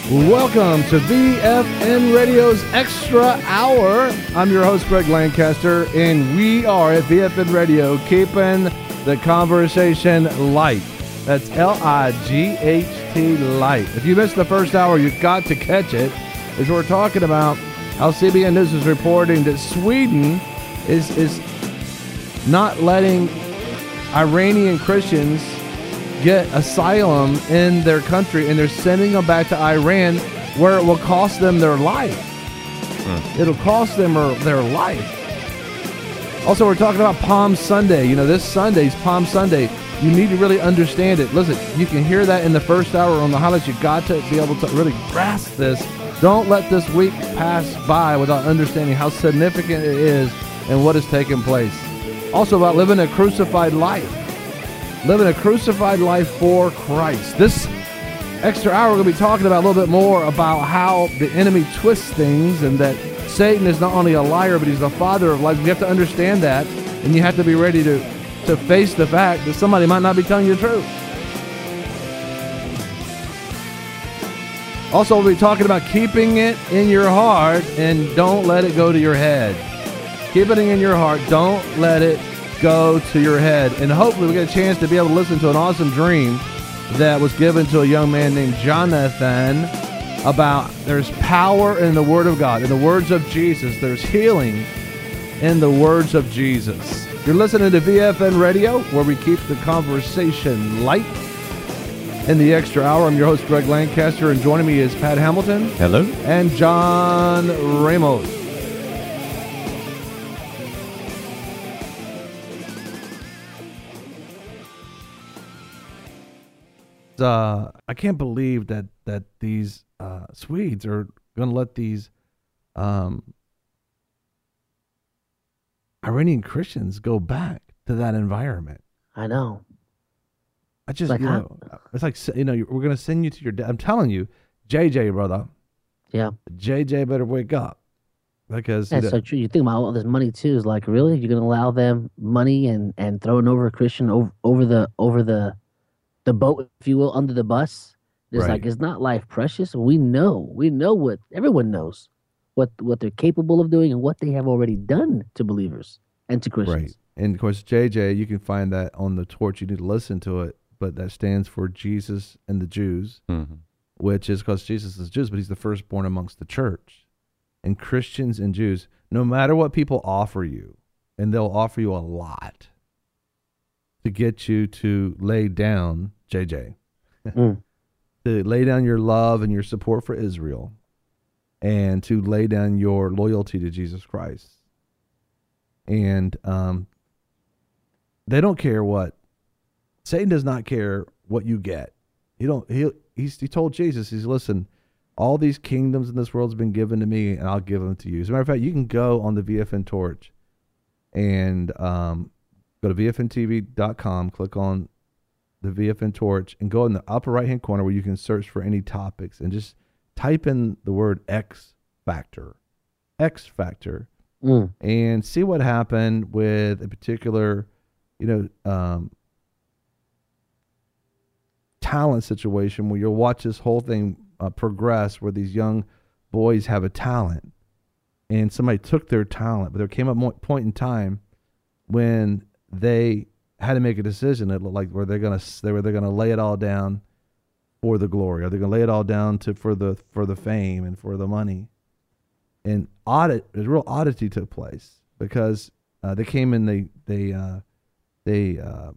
Welcome to VFN Radio's Extra Hour. I'm your host, Greg Lancaster, and we are at VFN Radio keeping the conversation light. That's L-I-G-H-T, light. If you missed the first hour, you've got to catch it, as we're talking about how CBN News is reporting that Sweden is not letting Iranian Christians get asylum in their country, and they're sending them back to Iran, where it will cost them their life. It'll cost them their life. Also, we're talking about Palm Sunday. You know, this Sunday's Palm Sunday. You need to really understand it. Listen, you can hear that in the first hour on the highlights. You've got to be able to really grasp this. Don't let this week pass by without understanding how significant it is and what is taking place. Also about living a crucified life. Living a crucified life for Christ. This extra hour, we're going to be talking about a little bit more about how the enemy twists things, and that Satan is not only a liar, but he's the father of lies. You have to understand that, and you have to be ready to face the fact that somebody might not be telling you the truth. Also, we'll be talking about keeping it in your heart and don't let it go to your head. Keep it in your heart. Don't let it go to your head. And hopefully we get a chance to be able to listen to an awesome dream that was given to a young man named Jonathan about there's power in the Word of God, in the words of Jesus. There's healing in the words of Jesus. You're listening to VFN Radio, where we keep the conversation light. In the extra hour, I'm your host, Greg Lancaster, and joining me is Pat Hamilton. Hello. And John Ramos. I can't believe that these Swedes are going to let these Iranian Christians go back to that environment. I know. I just, like, it's like, we're going to send you to your dad. I'm telling you, JJ, brother. Yeah. JJ better wake up. Because that's so true. You think about all this money too. Is like, really, you're going to allow them money and throwing over a Christian over the boat, if you will, under the bus? It's right. Like, is not life precious? We know what everyone knows, what they're capable of doing and what they have already done to believers and to Christians. Right. And of course, JJ, you can find that on the torch. You need to listen to it, but that stands for Jesus and the Jews, which is because Jesus is Jews, but he's the firstborn amongst the church. And Christians and Jews, no matter what people offer you, and they'll offer you a lot to get you to lay down, JJ, to lay down your love and your support for Israel, and to lay down your loyalty to Jesus Christ. And they don't care what. Satan does not care what you get. He told Jesus, listen, all these kingdoms in this world has been given to me, and I'll give them to you. As a matter of fact, you can go on the VFN Torch and go to VFNTV.com, click on the VFN Torch, and go in the upper right-hand corner where you can search for any topics, and just type in the word X Factor, and see what happened with a particular, talent situation where you'll watch this whole thing progress, where these young boys have a talent, and somebody took their talent, but there came a point in time when they had to make a decision. It looked like were they going to lay it all down for the glory? Are they going to lay it all down for the fame and for the money? And a real oddity took place, because they came in, they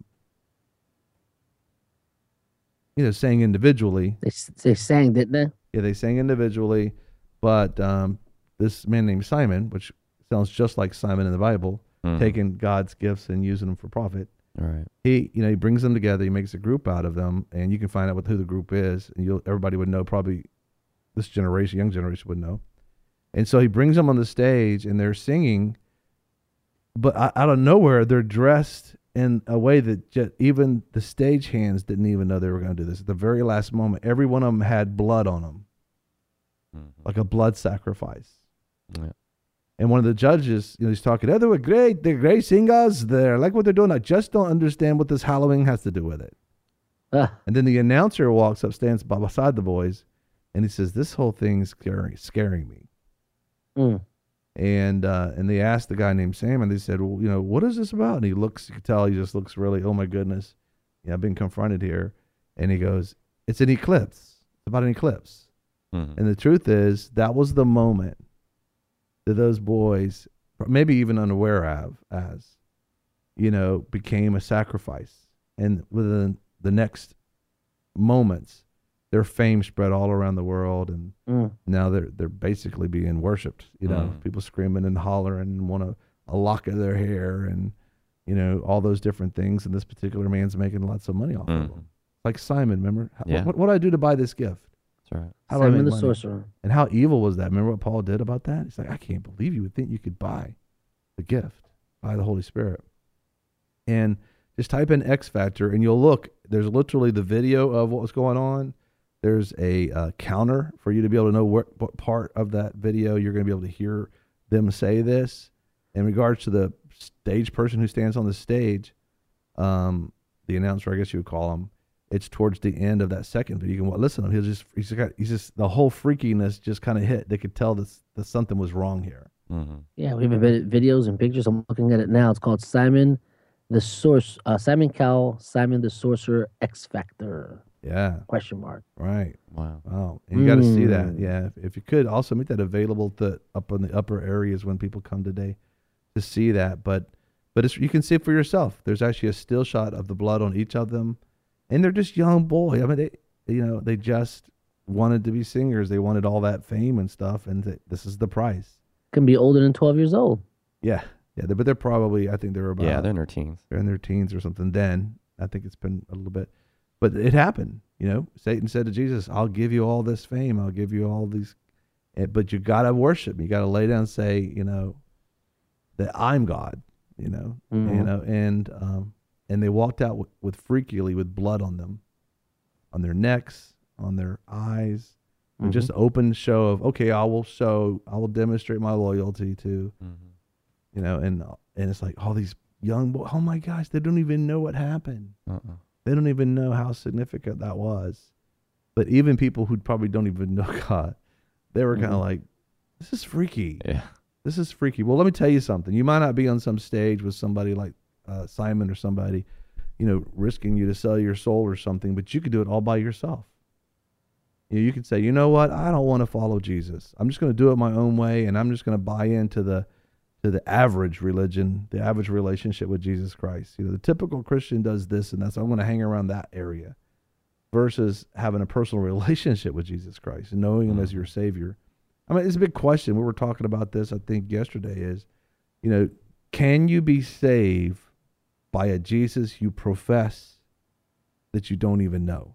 sang individually. They sang, didn't they? Yeah, they sang individually, but this man named Simon, which sounds just like Simon in the Bible, taking God's gifts and using them for profit. All right. He brings them together. He makes a group out of them, and you can find out who the group is, and everybody would know. Probably this generation, young generation, would know. And so he brings them on the stage, and they're singing, but out of nowhere, they're dressed in a way that even the stage hands didn't even know they were going to do this. At the very last moment, every one of them had blood on them, like a blood sacrifice. Yeah. And one of the judges, he's talking, they were great. They're great singers. They're like what they're doing. I just don't understand what this Halloween has to do with it. And then the announcer walks up, stands beside the boys, And he says, this whole thing's scaring me. Mm. And they asked the guy named Sam, and they said, well, what is this about? And he looks, you can tell he just looks really, oh my goodness, I've been confronted here. And he goes, it's an eclipse. It's about an eclipse. Mm-hmm. And the truth is, that was the moment that those boys, maybe even unaware of, became a sacrifice. And within the next moments, their fame spread all around the world, and now they're basically being worshipped. People screaming and hollering and want a lock of their hair, and all those different things. And this particular man's making lots of money off of them. Like Simon, remember? Yeah. What do I do to buy this gift? That's right. How do I Simon make the money? sorcerer. And how evil was that? Remember what Paul did about that? He's like, I can't believe you would think you could buy the gift, buy the Holy Spirit. And just type in X Factor, and you'll look. There's literally the video of what was going on. There's a counter for you to be able to know what part of that video you're going to be able to hear them say this. In regards to the stage person who stands on the stage, the announcer, I guess you would call him, it's towards the end of that second video. You can listen to him. He's just the whole freakiness just kind of hit. They could tell that something was wrong here. Mm-hmm. Yeah, we have videos and pictures. I'm looking at it now. It's called Simon Cowell, Simon the Sorcerer X Factor. Yeah. Question mark. Right. Wow. And you got to see that. Yeah. If you could also make that available up in the upper areas when people come today to see that. But you can see it for yourself. There's actually a still shot of the blood on each of them. And they're just young boys. I mean, they just wanted to be singers. They wanted all that fame and stuff. And this is the price. Can be older than 12 years old. Yeah. Yeah. But they're probably, I think they're about. Yeah, they're in their teens. They're in their teens or something then. I think it's been a little bit. But it happened, Satan said to Jesus, I'll give you all this fame. I'll give you all these, but you got to worship me. You got to lay down and say, that I'm God, and they walked out with freakily with blood on them, on their necks, on their eyes, with just open show of, okay, I will demonstrate my loyalty to, and it's like all these young boys, oh my gosh, they don't even know what happened. They don't even know how significant that was. But even people who probably don't even know God, they were kind of like, this is freaky. Yeah. This is freaky. Well, let me tell you something. You might not be on some stage with somebody like Simon or somebody, risking you to sell your soul or something, but you could do it all by yourself. You could say, you know what? I don't want to follow Jesus. I'm just going to do it my own way, and I'm just going to buy into the average religion, the average relationship with Jesus Christ. The typical Christian does this, and that's, I'm going to hang around that area, versus having a personal relationship with Jesus Christ and knowing him as your Savior. I mean, it's a big question. We were talking about this, I think, yesterday is, can you be saved by a Jesus you profess that you don't even know?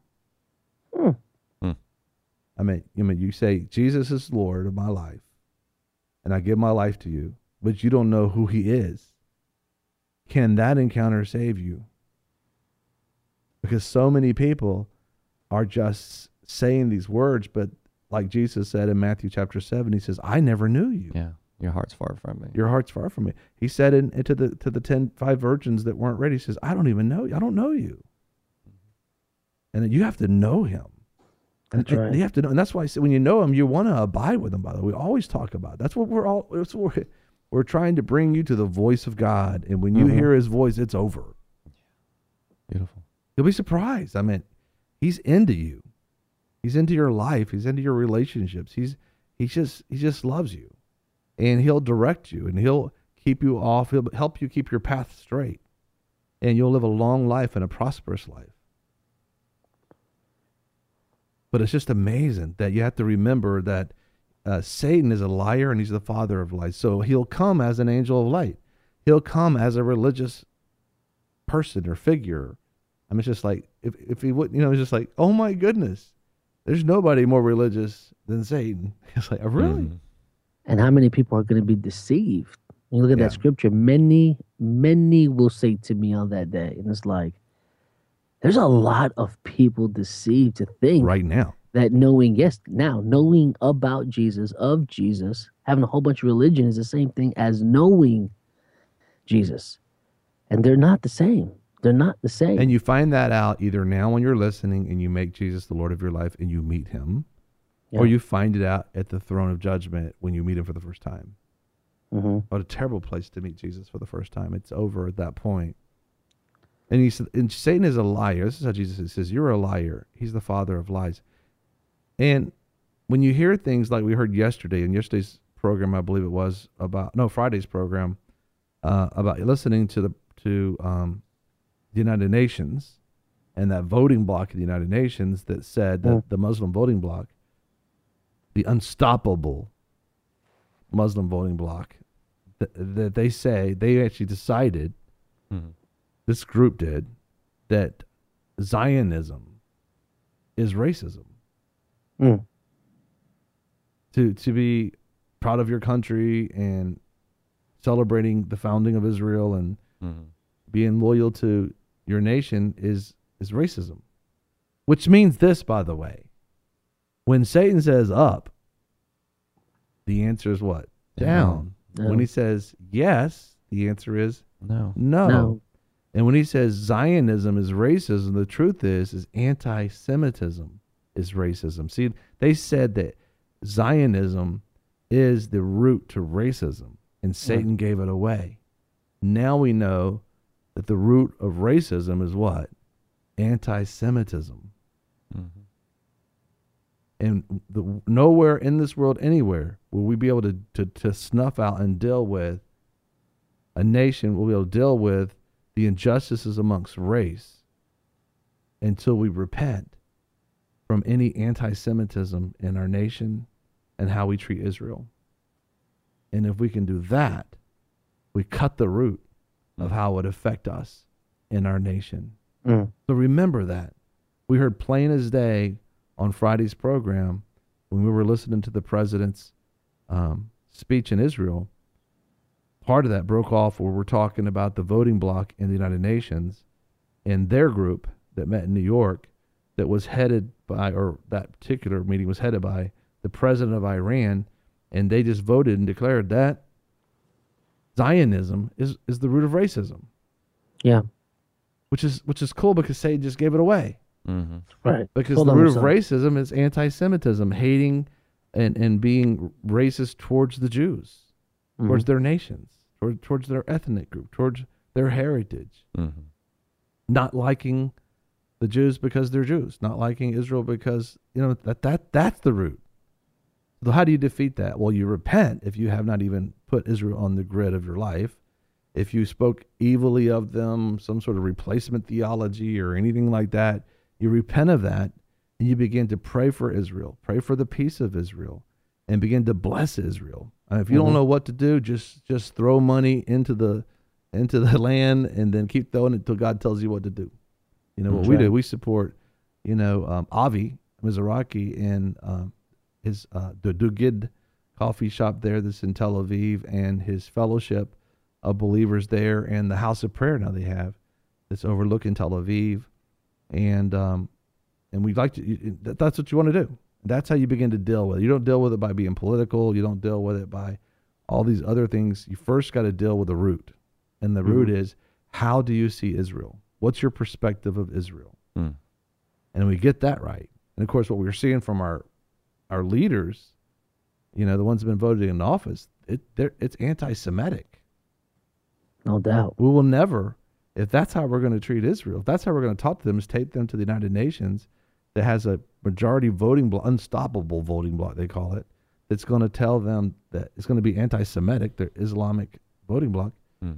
I mean, you say, Jesus is Lord of my life, and I give my life to you, but you don't know who he is. Can that encounter save you? Because so many people are just saying these words, but like Jesus said in Matthew chapter 7, he says, I never knew you. Yeah. Your heart's far from me. Your heart's far from me. He said to the 5 virgins that weren't ready, he says, I don't even know you. I don't know you. And you have to know him. That's right. You have to know, and that's why I said when you know him, you want to abide with him. By the way, we always talk about. That's what we're trying to bring you to the voice of God, and when you hear his voice, it's over. Beautiful. You'll be surprised. I mean, he's into you. He's into your life. He's into your relationships. He just loves you, and he'll direct you, and he'll keep you off. He'll help you keep your path straight, and you'll live a long life and a prosperous life. But it's just amazing that you have to remember that Satan is a liar and he's the father of lies. So he'll come as an angel of light. He'll come as a religious person or figure. I mean, it's just like, if he would, it's just like, oh my goodness, there's nobody more religious than Satan. It's like, oh, really? Mm-hmm. And how many people are going to be deceived? When you look at that scripture, many will say to me on that day. And it's like, there's a lot of people deceived to think right now that knowing about Jesus, of Jesus, having a whole bunch of religion is the same thing as knowing Jesus. And they're not the same. They're not the same. And you find that out either now when you're listening and you make Jesus the Lord of your life and you meet him, Yeah. or you find it out at the throne of judgment when you meet him for the first time. Mm-hmm. What a terrible place to meet Jesus for the first time. It's over at that point. And he said, and Satan is a liar. This is how Jesus says, "You're a liar." He's the father of lies. And when you hear things like we heard yesterday, in yesterday's program, I believe it was Friday's program, about listening to the United Nations and that voting bloc in the United Nations that said that the Muslim voting bloc, the unstoppable Muslim voting bloc, that they say they actually decided, this group did, that Zionism is racism. To be proud of your country and celebrating the founding of Israel and being loyal to your nation is racism. Which means this, by the way. When Satan says up, the answer is what? Down. No. When he says yes, the answer is No. no. And when he says Zionism is racism, the truth is anti-Semitism is racism. See, they said that Zionism is the root to racism, and Satan gave it away. Now we know that the root of racism is what? Anti-Semitism. And nowhere in this world, anywhere, will we be able to snuff out and deal with a nation, will be able to deal with the injustices amongst race until we repent from any anti-Semitism in our nation and how we treat Israel. And if we can do that, we cut the root of how it would affect us in our nation. So remember that. We heard plain as day on Friday's program when we were listening to the president's speech in Israel. Part of that broke off where we're talking about the voting bloc in the United Nations and their group that met in New York that was headed by, or that particular meeting was headed by, the president of Iran, and they just voted and declared that Zionism is the root of racism. Yeah. Which is cool because Satan just gave it away. Right. Because Hold the on, root of son. racism is anti-Semitism, hating and being racist towards the Jews, towards their nations, towards their ethnic group, towards their heritage. Not liking the Jews because they're Jews, not liking Israel because, that's the root. So how do you defeat that? Well, you repent if you have not even put Israel on the grid of your life. If you spoke evilly of them, some sort of replacement theology or anything like that, you repent of that and you begin to pray for Israel, pray for the peace of Israel, and begin to bless Israel. And if you don't know what to do, just throw money into the land and then keep throwing it until God tells you what to do. You know what we do? We support, Avi Mizrahi and his the Dugid coffee shop there that's in Tel Aviv, and his fellowship of believers there, and the house of prayer now they have that's overlooking Tel Aviv, and we'd like to. That's what you want to do. That's how you begin to deal with it. You don't deal with it by being political. You don't deal with it by all these other things. You first got to deal with the root, and the root is, how do you see Israel? What's your perspective of Israel? And we get that right. And of course, what we're seeing from our leaders, the ones that have been voted in office, it's anti-Semitic. No doubt. We will never, if that's how we're going to treat Israel, if that's how we're going to talk to them, is take them to the United Nations that has a majority voting bloc, unstoppable voting bloc, they call it, that's going to tell them that it's going to be anti-Semitic, their Islamic voting bloc,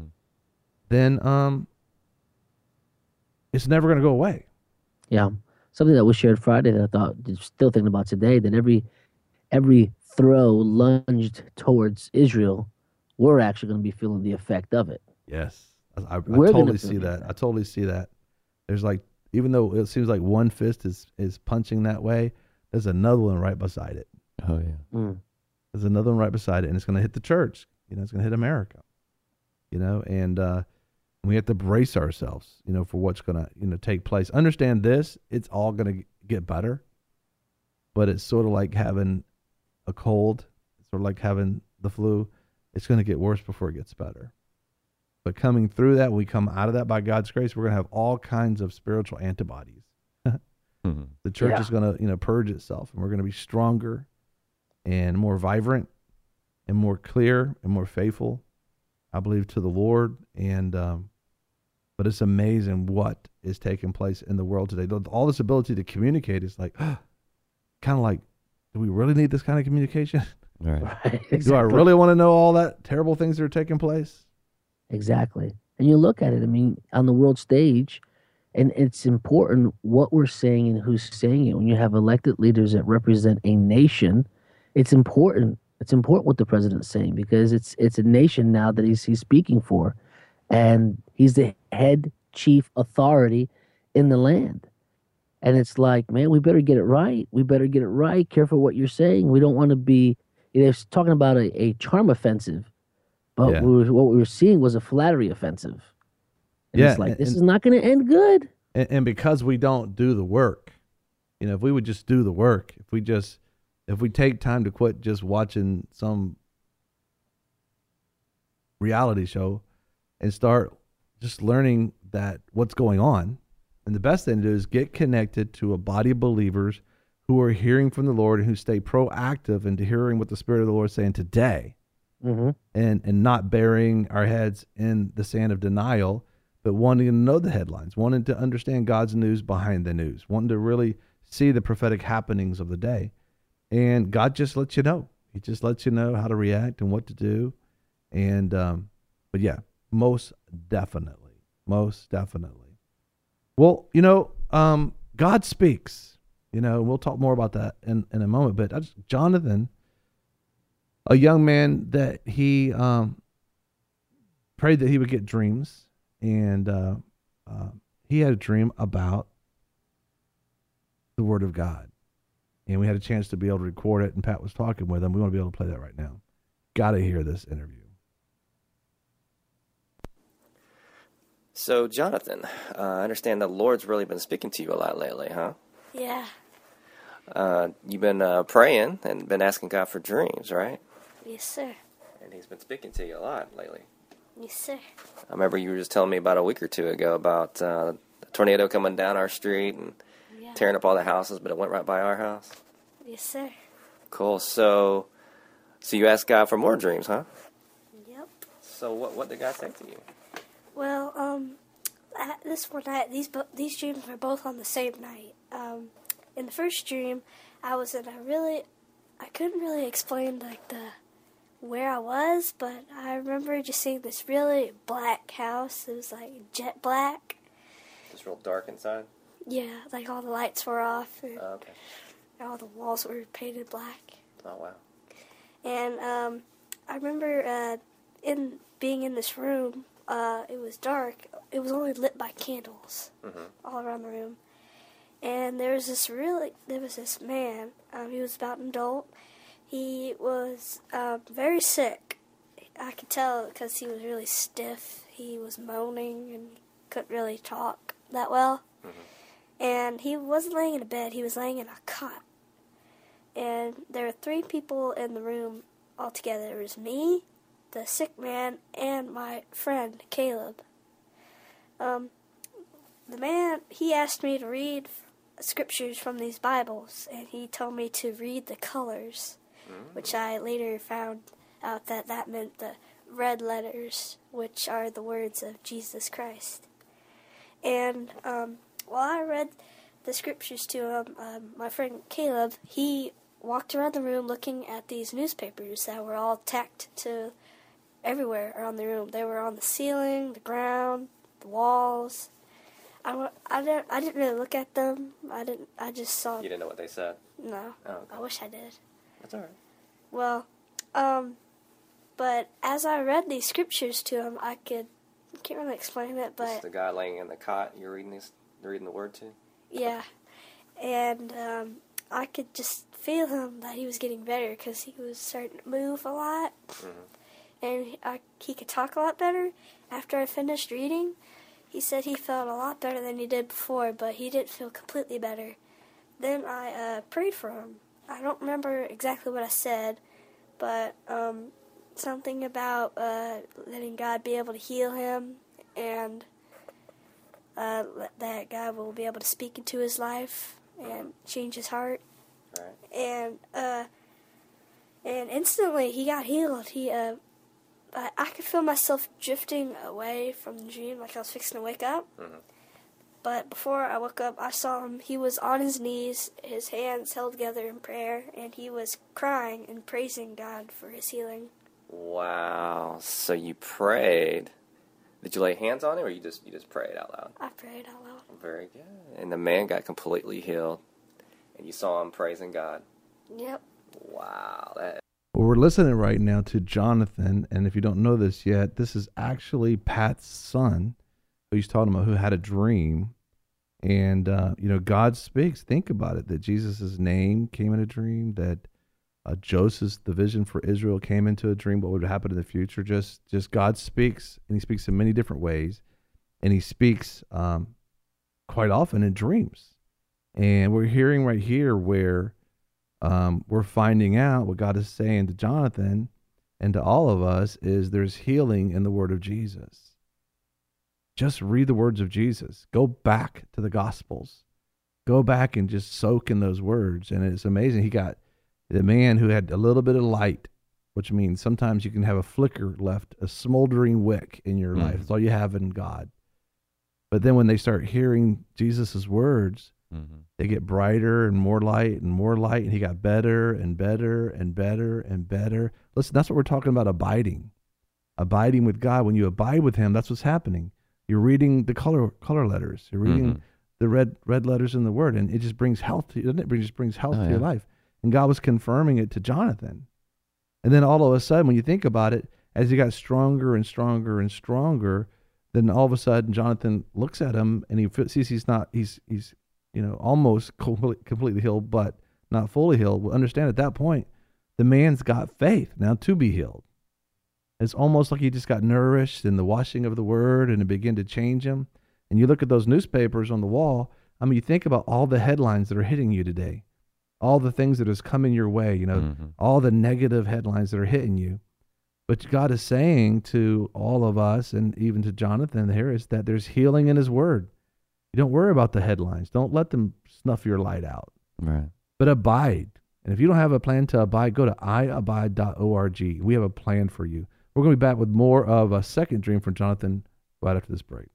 then it's never going to go away. Yeah. Something that was shared Friday that I thought, still thinking about today, that every throw lunged towards Israel, we're actually going to be feeling the effect of it. Yes. I totally see that. I totally see that. There's like, even though it seems like one fist is punching that way, there's another one right beside it. Oh, yeah. There's another one right beside it, and it's going to hit the church. It's going to hit America. And we have to brace ourselves, for what's going to, take place. Understand this, it's all going to get better, but it's sort of like having a cold. It's sort of like having the flu. It's going to get worse before it gets better. But coming through that, when we come out of that by God's grace, we're going to have all kinds of spiritual antibodies. Mhm. The church Yeah. is going to, purge itself, and we're going to be stronger and more vibrant and more clear and more faithful, I believe, to the Lord. And but it's amazing what is taking place in the world today. All this ability to communicate is like, kind of like, do we really need this kind of communication? Right. Right. Do I really want to know all that terrible things that are taking place? Exactly. And you look at it, I mean, on the world stage, and it's important what we're saying and who's saying it. When you have elected leaders that represent a nation, it's important. It's important what the president's saying because it's a nation now that he's speaking for. And he's the head chief authority in the land. And it's like, man, we better get it right. We better get it right. Careful what you're saying. We don't want to be, they're talking about a charm offensive. But Yeah. what we were seeing was a flattery offensive. And Yeah, it's like, this and- is not going to end good. And because we don't do the work, if we would just do the work, if we take time to quit just watching some reality show and start just learning that what's going on. And the best thing to do is get connected to a body of believers who are hearing from the Lord and who stay proactive into hearing what the Spirit of the Lord is saying today. Mm-hmm. And not burying our heads in the sand of denial, but wanting to know the headlines, wanting to understand God's news behind the news, wanting to really see the prophetic happenings of the day. And God just lets you know. He just lets you know how to react and what to do. And, but yeah, most definitely. Well, God speaks, we'll talk more about that in a moment, but Jonathan, a young man that he prayed that he would get dreams, and he had a dream about the Word of God, and we had a chance to be able to record it, and Pat was talking with him. We want to be able to play that right now. Got to hear this interview. So, Jonathan, I understand the Lord's really been speaking to you a lot lately, huh? Yeah. You've been praying and been asking God for dreams, right? Yes, sir. And He's been speaking to you a lot lately. Yes, sir. I remember you were just telling me about a week or two ago about a tornado coming down our street and Yeah. tearing up all the houses, but it went right by our house. Yes, sir. Cool. So you asked God for more dreams, huh? Yep. So what did God say to you? Well, this one night, these dreams were both on the same night. In the first dream, I was in I couldn't really explain where I was, but I remember just seeing this really black house. It was like jet black. Just real dark inside? Yeah, like all the lights were off and Oh, okay. all the walls were painted black. Oh, wow. And I remember being in this room. It was dark. It was only lit by candles all around the room. And there was this man. He was about an adult. He was very sick. I could tell because he was really stiff. He was moaning and couldn't really talk that well. And he wasn't laying in a bed. He was laying in a cot. And there were 3 people in the room altogether. There was me, the sick man, and my friend, Caleb. The man, he asked me to read scriptures from these Bibles, and he told me to read the colors, which I later found out that meant the red letters, which are the words of Jesus Christ. And while I read the scriptures to him, my friend Caleb, he walked around the room looking at these newspapers that were all tacked to everywhere around the room. They were on the ceiling, the ground, the walls. I didn't really look at them. I just saw. You didn't know what they said? No. Oh, okay. I wish I did. That's all right. Well, but as I read these scriptures to him, I can't really explain it, This is but the guy laying in the cot you're reading the word to? yeah. And I could just feel him that he was getting better because he was starting to move a lot. And he could talk a lot better. After I finished reading, he said he felt a lot better than he did before, but he didn't feel completely better. Then I prayed for him. I don't remember exactly what I said, but something about letting God be able to heal him and that God will be able to speak into his life. and change his heart. Right. And instantly he got healed. I could feel myself drifting away from the dream, like I was fixing to wake up. Mm-hmm. But before I woke up, I saw him. He was on his knees, his hands held together in prayer, and he was crying and praising God for his healing. Wow. So you prayed. Did you lay hands on him, or you just prayed out loud? I prayed out loud. Very good. And the man got completely healed, and you saw him praising God. Yep. Wow. Well, we're listening right now to Jonathan, and if you don't know this yet, this is actually Pat's son, who he's talking about, who had a dream. And, God speaks. Think about it, that Jesus' name came in a dream, that Joseph's, the vision for Israel, came into a dream, what would happen in the future. Just God speaks, and he speaks in many different ways, and he speaks quite often in dreams. And we're hearing right here where we're finding out what God is saying to Jonathan and to all of us is there's healing in the word of Jesus. Just read the words of Jesus. Go back to the Gospels. Go back and just soak in those words. And it's amazing. He got the man who had a little bit of light, which means sometimes you can have a flicker left, a smoldering wick in your life. That's all you have in God. But then when they start hearing Jesus' words, they get brighter and more light, and he got better and better and better and better. Listen, that's what we're talking about, abiding with God. When you abide with him, that's what's happening. You're reading the color letters. You're reading the red letters in the word, and it just brings health to you, doesn't it? It just brings health to your life. And God was confirming it to Jonathan. And then all of a sudden, when you think about it, as he got stronger and stronger and stronger, then all of a sudden Jonathan looks at him and he sees he's almost completely healed, but not fully healed. Well, understand at that point, the man's got faith now to be healed. It's almost like he just got nourished in the washing of the word, and it began to change him. And you look at those newspapers on the wall. I mean, you think about all the headlines that are hitting you today, all the things that is coming your way, all the negative headlines that are hitting you. But God is saying to all of us, and even to Jonathan here, is that there's healing in his word. You don't worry about the headlines. Don't let them snuff your light out. Right. But abide. And if you don't have a plan to abide, go to iabide.org. We have a plan for you. We're going to be back with more of a second dream from Jonathan right after this break.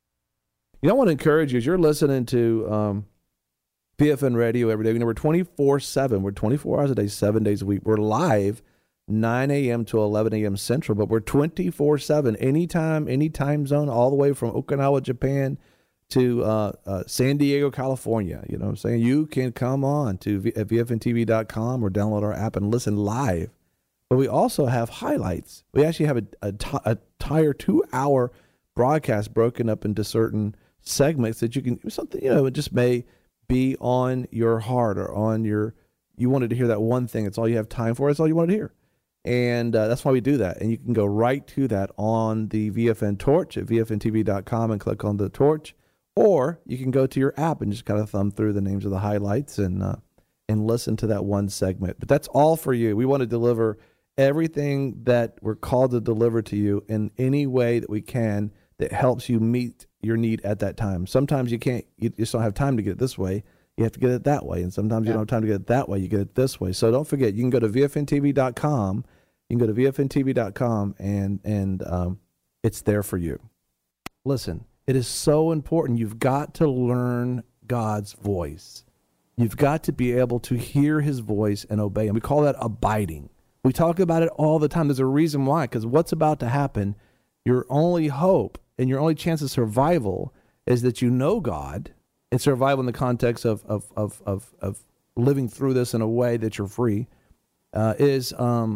I want to encourage you, as you're listening to PFN Radio every day, we're 24/7. We're 24 hours a day, 7 days a week. We're live 9 a.m. to 11 a.m. Central, but we're 24/7, anytime, any time zone, all the way from Okinawa, Japan, to San Diego, California. You know what I'm saying? You can come on to VFNTV.com or download our app and listen live. But we also have highlights. We actually have a entire 2-hour broadcast broken up into certain segments that you can, something, it just may be on your heart or on you wanted to hear that one thing. It's all you have time for. It's all you want to hear. And that's why we do that. And you can go right to that on the VFN Torch at VFNTV.com and click on the torch. Or you can go to your app and just kind of thumb through the names of the highlights and listen to that one segment. But that's all for you. We want to deliver everything that we're called to deliver to you in any way that we can that helps you meet your need at that time. Sometimes you just don't have time to get it this way. You have to get it that way. And sometimes you don't have time to get it that way. You get it this way. So don't forget, you can go to VFNTV.com. You can go to VFNTV.com and it's there for you. Listen, it is so important. You've got to learn God's voice. You've got to be able to hear his voice and obey him. We call that abiding. We talk about it all the time. There's a reason why, because what's about to happen, your only hope and your only chance of survival is that you know God, and survival in the context of living through this in a way that you're free, is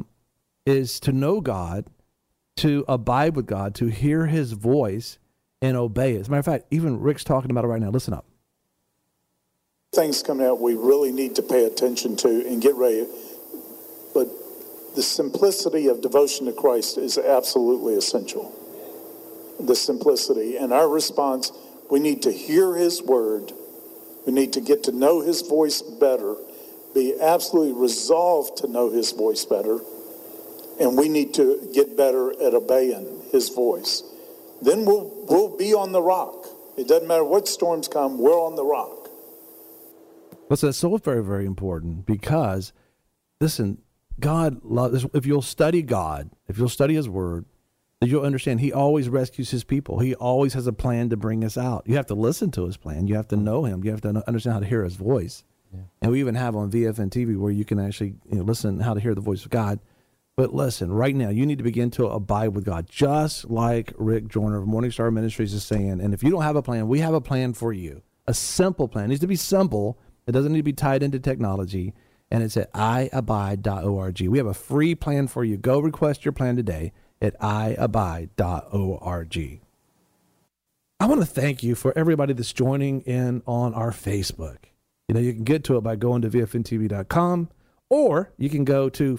to know God, to abide with God, to hear his voice and obey it. As a matter of fact, even Rick's talking about it right now. Listen up. Things coming out we really need to pay attention to and get ready. But the simplicity of devotion to Christ is absolutely essential. The simplicity. And our response, we need to hear his word. We need to get to know his voice better, be absolutely resolved to know his voice better. And we need to get better at obeying his voice. Then we'll be on the rock. It doesn't matter what storms come, we're on the rock. Listen, it's so very, very important because, listen, God loves, if you'll study God, if you'll study his word, then you'll understand he always rescues his people. He always has a plan to bring us out. You have to listen to his plan. You have to know him. You have to understand how to hear his voice. Yeah. And we even have on VFN TV where you can actually listen how to hear the voice of God. But listen, right now, you need to begin to abide with God, just like Rick Joyner of Morning Star Ministries is saying. And if you don't have a plan, we have a plan for you. A simple plan. It needs to be simple. It doesn't need to be tied into technology. And it's at iabide.org. We have a free plan for you. Go request your plan today at iabide.org. I want to thank you for everybody that's joining in on our Facebook. You can get to it by going to vfntv.com, or you can go to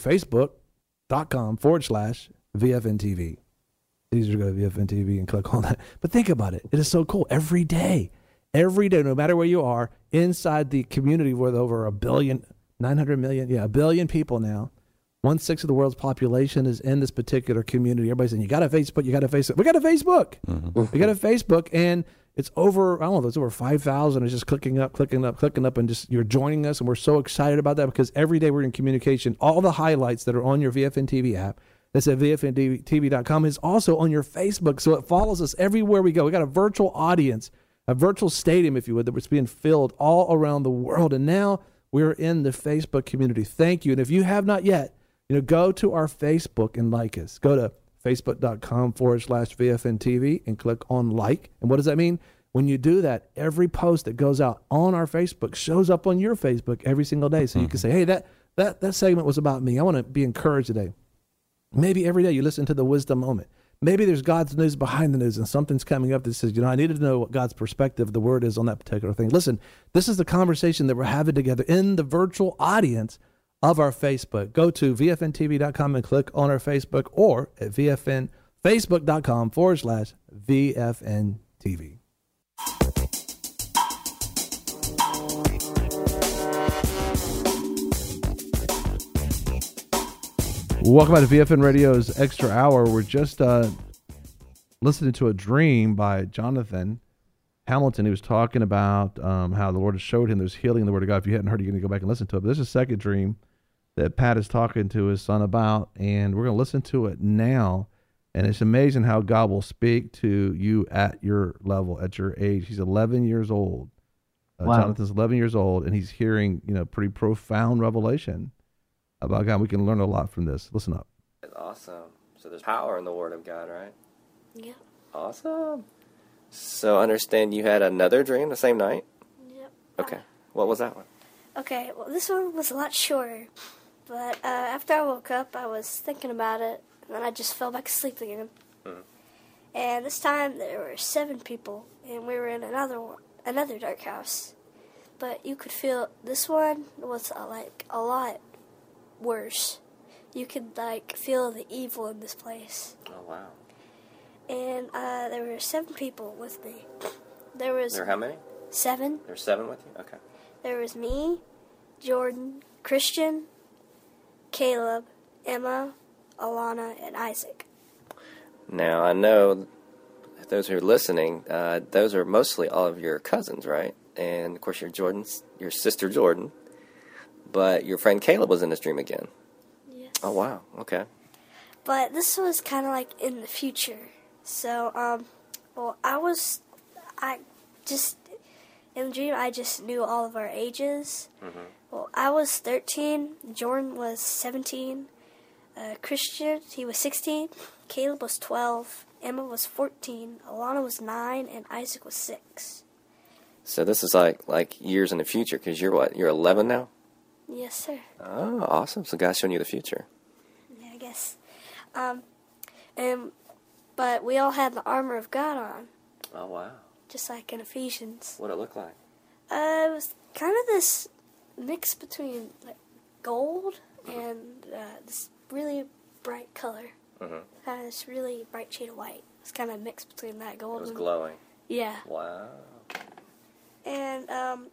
facebook.com/VFNTV. It's easier to go to VFNTV and click on that. But think about it. It is so cool. Every day, no matter where you are, inside the community with over 900 million, a billion people now, 1/6 of the world's population is in this particular community. Everybody's saying, you got a Facebook, you got a Facebook. We got a Facebook. Mm-hmm. We got a Facebook, and it's over, it's over 5,000. It's just clicking up, and just you're joining us, and we're so excited about that because every day we're in communication. All the highlights that are on your VFN TV app, that's at VFNTV.com, is also on your Facebook, so it follows us everywhere we go. We got a virtual audience, a virtual stadium, if you would, that was being filled all around the world, and now we're in the Facebook community. Thank you. And if you have not yet, go to our Facebook and like us. Go to facebook.com/VFNTV and click on like. And what does that mean? When you do that, every post that goes out on our Facebook shows up on your Facebook every single day. So you can say, hey, that segment was about me. I want to be encouraged today. Maybe every day you listen to the wisdom moment. Maybe there's God's news behind the news and something's coming up that says, I needed to know what God's perspective of the word is on that particular thing. Listen, this is the conversation that we're having together in the virtual audience of our Facebook. Go to VFNTV.com and click on our Facebook, or at Facebook.com/VFNTV. Welcome back to VFN Radio's Extra Hour. We're just listening to a dream by Jonathan Hamilton. He was talking about how the Lord has showed him there's healing in the Word of God. If you hadn't heard it, you're going to go back and listen to it. But there's a second dream that Pat is talking to his son about, and we're going to listen to it now. And it's amazing how God will speak to you at your level, at your age. He's 11 years old. Wow. Jonathan's 11 years old, and he's hearing, pretty profound revelation about God. We can learn a lot from this. Listen up. That's awesome. So there's power in the Word of God, right? Yeah. Awesome. So understand you had another dream the same night? Yep. Okay. What was that one? Okay, well, this one was a lot shorter. But after I woke up, I was thinking about it, and then I just fell back asleep again. Mm-hmm. And this time there were 7 people, and we were in another dark house. But you could feel this one was a lot worse. You could feel the evil in this place. Oh wow! And there were 7 people with me. There were how many? 7. There's 7 with you. Okay. There was me, Jordan, Christian, Caleb, Emma, Alana, and Isaac. Now, I know those who are listening, those are mostly all of your cousins, right? And, of course, your sister Jordan. But your friend Caleb was in this dream again. Yes. Oh, wow. Okay. But this was kind of in the future. So, in the dream, I just knew all of our ages. Mm-hmm. Well, I was 13, Jordan was 17, Christian, he was 16, Caleb was 12, Emma was 14, Alana was 9, and Isaac was 6. So this is like years in the future, because you're what? You're 11 now? Yes, sir. Oh, awesome. So God's showing you the future. Yeah, I guess. But we all had the armor of God on. Oh, wow. Just like in Ephesians. What'd it look like? It was kind of this mix between gold and this really bright color. Mm-hmm. Kind of this really bright shade of white. It's kind of a mix between that gold. It was glowing. Yeah. Wow. And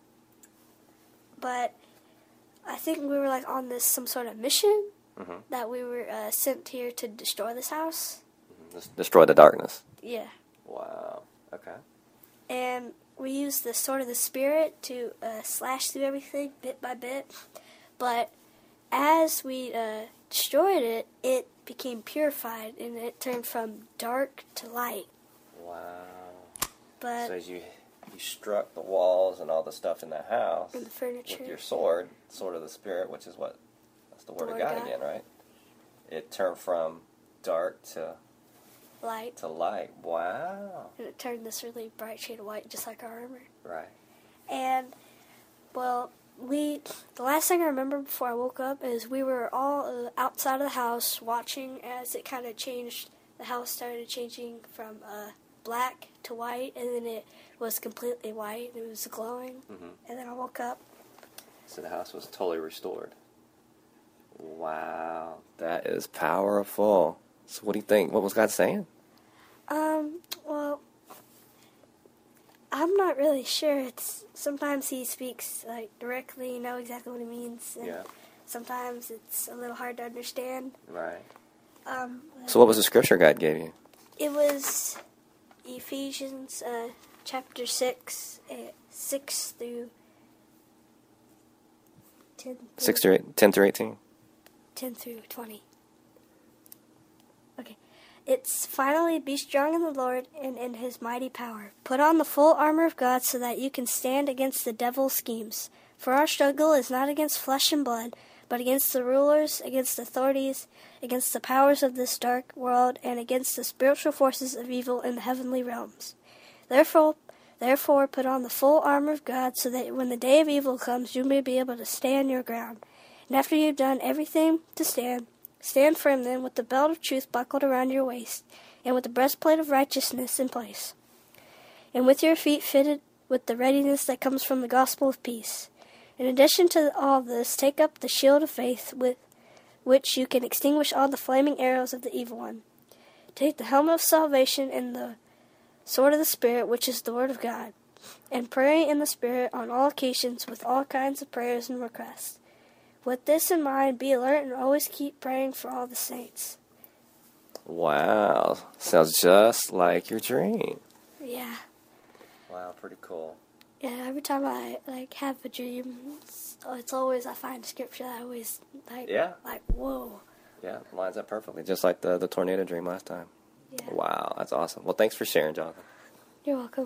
but I think we were on some sort of mission that we were sent here to destroy this house. Mm-hmm. Destroy the darkness. Yeah. Wow. Okay. And we used the sword of the Spirit to slash through everything bit by bit. But as we destroyed it, it became purified, and it turned from dark to light. Wow. But So as you struck the walls and all the stuff in the house and the furniture, with your sword of the Spirit, which is what? That's the Word of God again, right? It turned from dark to light, light. Wow. and it turned this really bright shade of white, just like our armor. Right. And, well, the last thing I remember before I woke up is we were all outside of the house watching as it kind of changed. The house started changing from black to white, and then it was completely white. It was glowing. Mm-hmm. And then I woke up. So the house was totally restored. Wow. That is powerful. So what do you think? What was God saying? Well, I'm not really sure. It's sometimes he speaks like directly, you know exactly what he means. And Yeah. sometimes it's a little hard to understand. Right. So what was the scripture God gave you? It was Ephesians chapter 6, 6 through 10. 10 through 18? 10 through 20. Okay. It's finally be strong in the Lord and in his mighty power. Put on the full armor of God so that you can stand against the devil's schemes. For our struggle is not against flesh and blood, but against the rulers, against authorities, against the powers of this dark world, and against the spiritual forces of evil in the heavenly realms. Therefore, put on the full armor of God so that when the day of evil comes, you may be able to stand your ground. And after you've done everything to stand, stand firm then with the belt of truth buckled around your waist, and with the breastplate of righteousness in place, and with your feet fitted with the readiness that comes from the gospel of peace. In addition to all this, take up the shield of faith with which you can extinguish all the flaming arrows of the evil one. Take the helmet of salvation and the sword of the Spirit, which is the word of God, and pray in the Spirit on all occasions with all kinds of prayers and requests. With this in mind, be alert and always keep praying for all the saints. Wow. Sounds just like your dream. Yeah. Wow, pretty cool. Yeah, every time I have a dream, it's always I find a scripture that I always like whoa. Yeah, lines up perfectly, just like the tornado dream last time. Yeah. Wow, that's awesome. Well, thanks for sharing, Jonathan. You're welcome.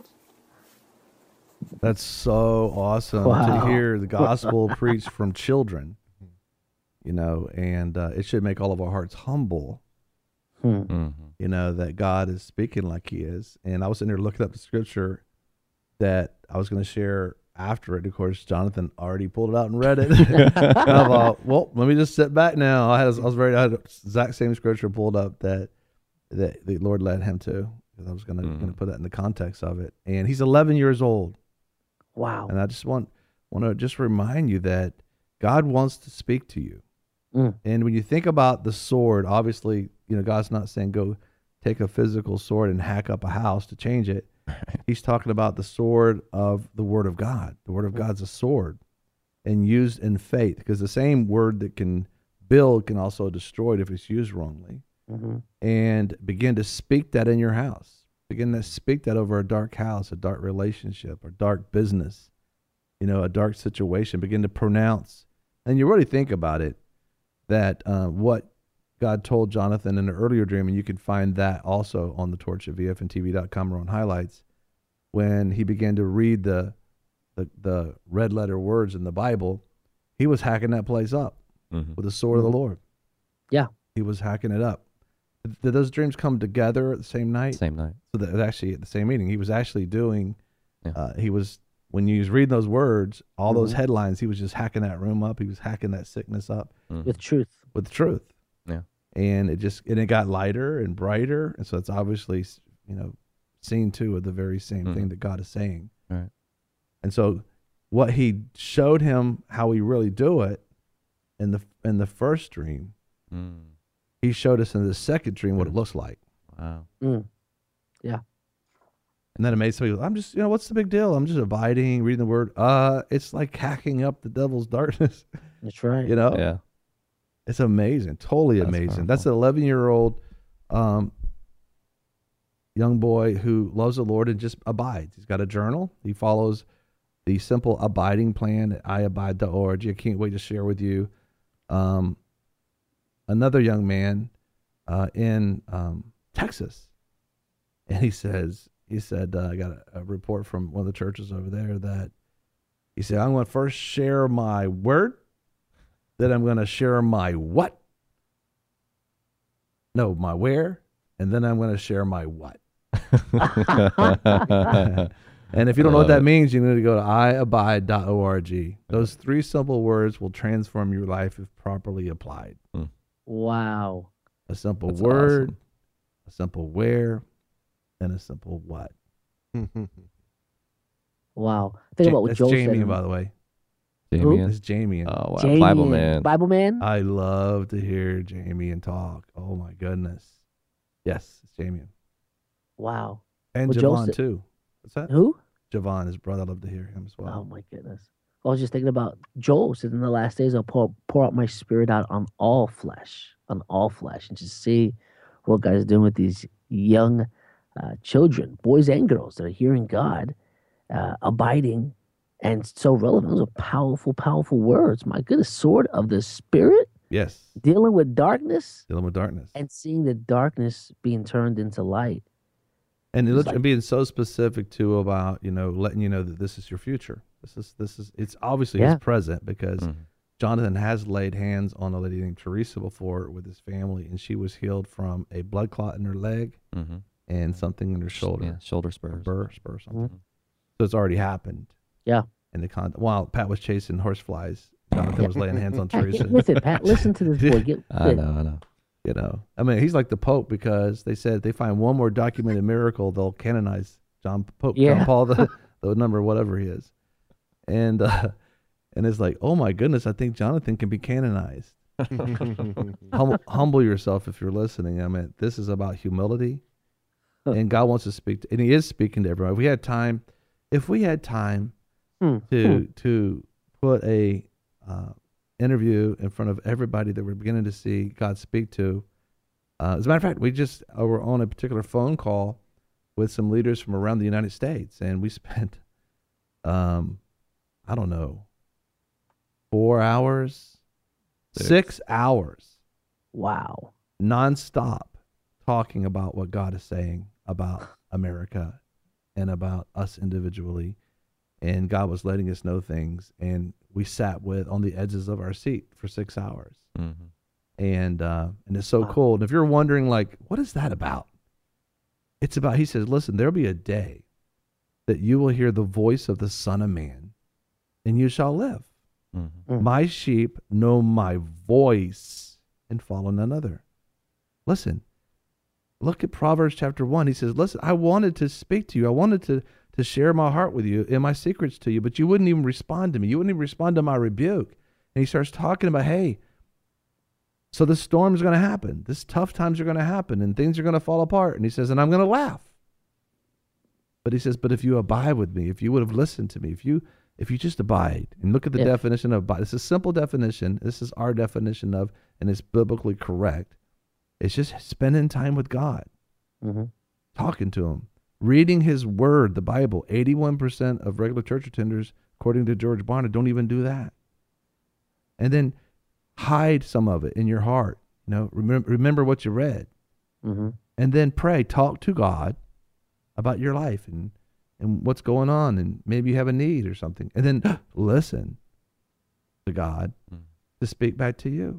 That's so awesome Wow. to hear the gospel preached from children, you know, and it should make all of our hearts humble, Mm-hmm. you know, that God is speaking like he is. And I was in there looking up the scripture that I was going to share after it. Of course, Jonathan already pulled it out and read it. And I thought, well, let me just sit back now. I had the exact same scripture pulled up that the Lord led him to, because I was going to put that in the context of it. And he's 11 years old. Wow. And I just want to just remind you that God wants to speak to you. And when you think about the sword, obviously, you know, God's not saying go take a physical sword and hack up a house to change it. He's talking about the sword of the Word of God. The Word of God's a sword, and used in faith, because the same word that can build can also destroy it if it's used wrongly. Mm-hmm. And begin to speak that in your house. Begin to speak that over a dark house, a dark relationship, a dark business, you know, a dark situation. Begin to pronounce, and you really think about it, that what God told Jonathan in an earlier dream, and you can find that also on the torch at vfntv.com or on highlights, when he began to read the red letter words in the Bible, he was hacking that place up with the sword of the Lord. Yeah. He was hacking it up. Did those dreams come together at the same night? Same night. So that actually at the same meeting, he was actually doing, when you was reading those words, all those headlines, he was just hacking that room up. He was hacking that sickness up With truth. with truth. Yeah. And it got lighter and brighter. And so it's obviously, you know, scene two of the very same thing that God is saying. Right. And so what he showed him how we really do it in the first dream, he showed us in the second dream what it looks like. Wow. Yeah. And then it made somebody go, I'm just, you know, what's the big deal? I'm just abiding, reading the word. It's like hacking up the devil's darkness. That's right. You know? Yeah. It's amazing. Totally That's amazing. powerful. That's an 11-year-old. young boy who loves the Lord and just abides. He's got a journal. He follows the simple abiding plan at iabide.org. I can't wait to share with you another young man in Texas. And he said, I got a report from one of the churches over there that he said, I'm going to first share my word, then I'm going to share my what? No, my where, and then I'm going to share my what. And if you don't know what that means, you need to go to iabide.org. Those 3 simple words will transform your life if properly applied. Wow. A simple That's word, awesome. a simple where, and a simple what. Wow. Think about what That's Joel Jamie, said. by the way. Damien. It's Jamie. Oh, wow. Jamie, Bible man. Bible man? I love to hear Jamie and talk. Oh, my goodness. Yes, it's Jamie. Wow. And Well, Javon, Joseph- too. What's that? Who? Javon, his brother. I love to hear him as Oh, well. my goodness. I was just thinking about Joel said in the last days, I'll pour out my spirit out on all flesh, and just see what God is doing with these young children, boys and girls that are hearing God, abiding, and so relevant. Those are powerful, powerful words. My goodness, sword of the Spirit, Yes, dealing with darkness dealing with darkness. and seeing the darkness being turned into light. And It's and being so specific too about, letting you know that this is your future. This is it's obviously his Yeah. present, because Mhm. Jonathan has laid hands on a lady named Teresa before with his family, and she was healed from a blood clot in her leg Mm-hmm. and something in her shoulder, Yeah, shoulder a spurs. spur or something. Mhm. So it's already happened. Yeah. And while Pat was chasing horseflies, Jonathan was laying hands on Pat, Teresa. get with it, Pat. Listen to this boy. Get with I it. know. I mean, he's like the Pope, because they said if they find one more documented miracle, they'll canonize Pope Yeah. John Paul the number whatever he is, and it's like, oh my goodness, I think Jonathan can be canonized. Humble yourself if you're listening. I mean, this is about humility, and God wants to speak, and He is speaking to everyone. If we had time to put a interview in front of everybody that we're beginning to see God speak to. As a matter of fact, we just were on a particular phone call with some leaders from around the United States, and we spent, 4 hours, 6 hours, Wow. nonstop, talking about what God is saying about America and about us individually. And God was letting us know things, and we sat on the edges of our seat for 6 hours. Mm-hmm. And it's so Wow. cool. And if you're wondering, like, what is that about? It's about, he says, listen, there'll be a day that you will hear the voice of the Son of Man, and you shall live. Mm-hmm. My sheep know my voice and follow none other. Listen, look at Proverbs chapter 1. He says, listen, I wanted to speak to you. I wanted to share my heart with you and my secrets to you, but you wouldn't even respond to me. You wouldn't even respond to my rebuke. And he starts talking about, hey, so the storm's going to happen. This tough times are going to happen, and things are going to fall apart. And he says, and I'm going to laugh. But he says, but if you abide with me, if you would have listened to me, if you just abide, and look at the definition of abide. It's a simple definition. This is our definition of, and it's biblically correct. It's just spending time with God, talking to Him, reading His Word, the Bible. 81% of regular church attenders, according to George Barna, don't even do that. And then hide some of it in your heart. Remember what you read, and then pray. Talk to God about your life and what's going on, and maybe you have a need or something, and then listen to God to speak back to you,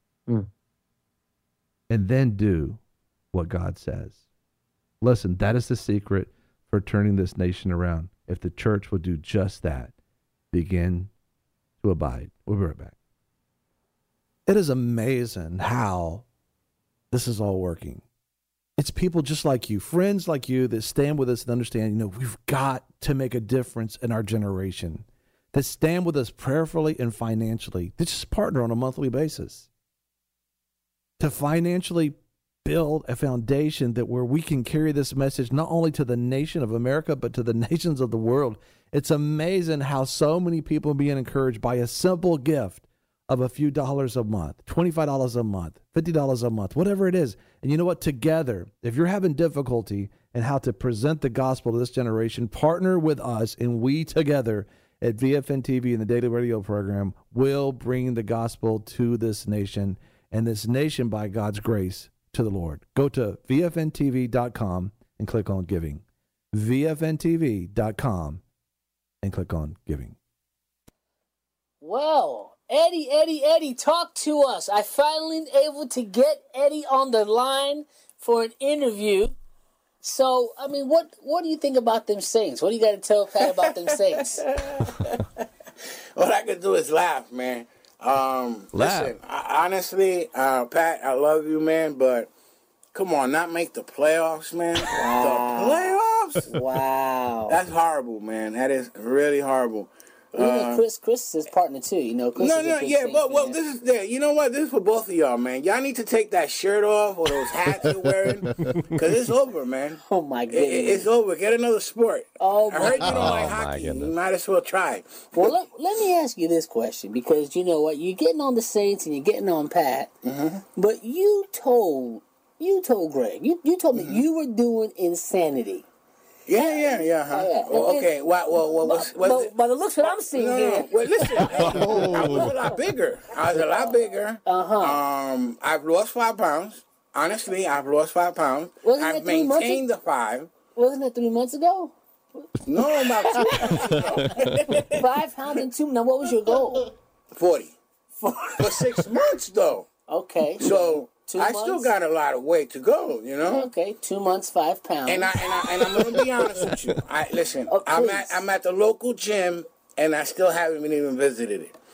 and then do what God says. Listen, that is the secret for turning this nation around. If the church will do just that, begin to abide. We'll be right back. It is amazing how this is all working. It's people just like you, friends like you, that stand with us and understand, we've got to make a difference in our generation, that stand with us prayerfully and financially, that just partner on a monthly basis to financially build a foundation that where we can carry this message not only to the nation of America, but to the nations of the world. It's amazing how so many people are being encouraged by a simple gift of a few dollars a month, $25 a month, $50 a month, whatever it is. And you know what? Together, if you're having difficulty and how to present the gospel to this generation, partner with us, and we together at VFN TV and the Daily Radio program will bring the gospel to this nation, and this nation, by God's grace, to the Lord. Go to VFNTV.com and click on giving. VFNTV.com and click on giving. Well, Eddie, talk to us. I finally able to get Eddie on the line for an interview. So, I mean, what do you think about them Saints? What do you got to tell Pat about them Saints? All I can do is laugh, man. Listen, honestly, Pat, I love you, man, but come on, not make the playoffs, man. Wow. The playoffs? Wow. That's horrible, man. That is really horrible. Chris is his partner too, you know. Chris is a big Saints fan. This is there. You know what? This is for both of y'all, man. Y'all need to take that shirt off or those hats you're wearing, because it's over, man. Oh my goodness, it's over. Get another sport. Oh, I heard you don't like hockey. You might as well try. Well, let me ask you this question, because you know what, you're getting on the Saints and you're getting on Pat, but you told Greg, you told me you were doing Insanity. Yeah. Well, okay. Well, by the looks that I'm seeing here. Well, listen, I was a lot bigger. I've lost 5 pounds. Honestly, I've lost 5 pounds. I've maintained the 5. Wasn't it 3 months ago? No, about 2 months ago. 5 pounds and 2. Now, what was your goal? 40. For 6 months, though. Okay. So I still got a lot of weight to go, you know. Okay, 2 months, 5 pounds. And I'm going to be honest with you. Listen, I'm at the local gym, and I still haven't even visited it.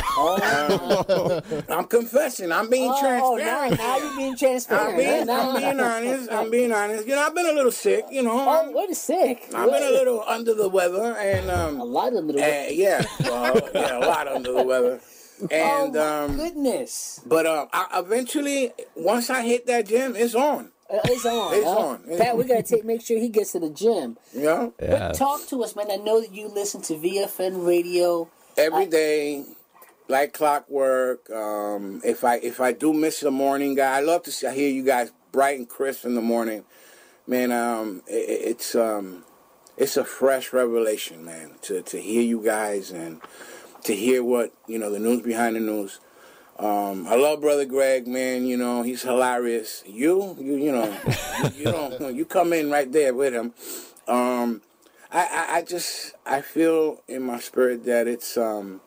I'm confessing. I'm being transparent. Now you're being transparent. I'm being honest. You know, I've been a little sick. You know. Oh, what is sick? I've been a little under the weather, and a lot under the weather. A lot under the weather. And my goodness! But I eventually, once I hit that gym, it's on. It's on. Pat, we gotta make sure he gets to the gym. Yeah. But talk to us, man. I know that you listen to VFN Radio every day, like clockwork. If I do miss the morning, guy, I love to hear you guys bright and crisp in the morning, man. It's a fresh revelation, man, to hear you guys and to hear what, you know, the news behind the news. I love Brother Greg, man. You know, he's hilarious. You come in right there with him. I feel in my spirit that it's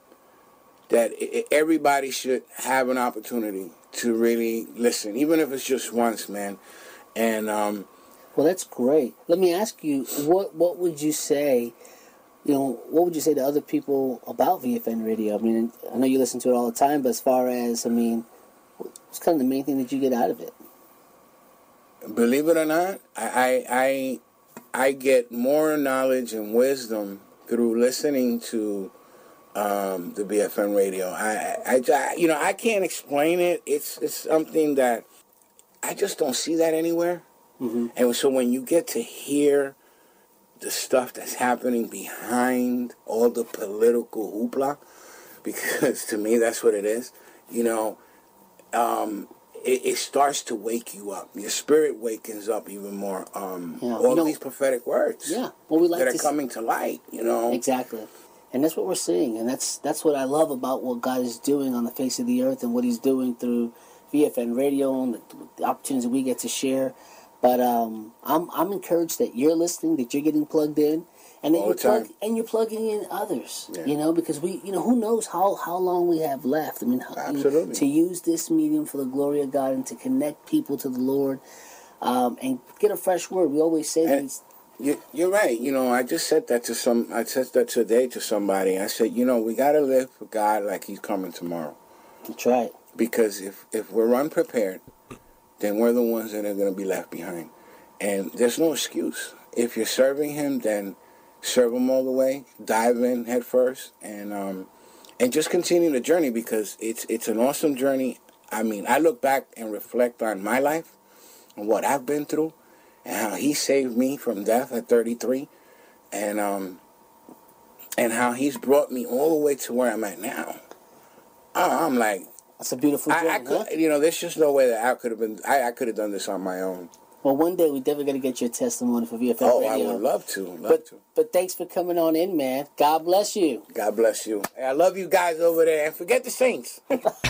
everybody should have an opportunity to really listen, even if it's just once, man. And well, that's great. Let me ask you, what would you say? You know, what would you say to other people about VFN Radio? I mean, I know you listen to it all the time, but as far as, I mean, what's kind of the main thing that you get out of it? Believe it or not, I get more knowledge and wisdom through listening to the VFN Radio. I can't explain it. It's something that I just don't see that anywhere. And so when you get to hear the stuff that's happening behind all the political hoopla, because to me that's what it is, you know, it starts to wake you up. Your spirit wakens up even more. All these prophetic words that are coming to light, you know. Exactly. And that's what we're seeing. And that's what I love about what God is doing on the face of the earth and what he's doing through VFN Radio and the opportunities that we get to share. But I'm encouraged that you're listening, that you're getting plugged in, and that you're plugging in others. Yeah. You know, because who knows how long we have left. I mean, absolutely, to use this medium for the glory of God and to connect people to the Lord, and get a fresh word. We always say these. You're right. You know, I just said that to I said that today to somebody. I said, you know, we got to live for God like He's coming tomorrow. That's right. Because if we're unprepared, then we're the ones that are going to be left behind. And there's no excuse. If you're serving Him, then serve Him all the way. Dive in head first, and just continue the journey, because it's an awesome journey. I mean, I look back and reflect on my life and what I've been through, and how He saved me from death at 33, and how He's brought me all the way to where I'm at now. I'm like, that's a beautiful journey. You know, there's just no way that I could have done this on my own. Well, one day we definitely got to get your testimony for VFM Oh, Radio. I would love to. But thanks for coming on in, man. God bless you. God bless you. I love you guys over there. And forget the Saints.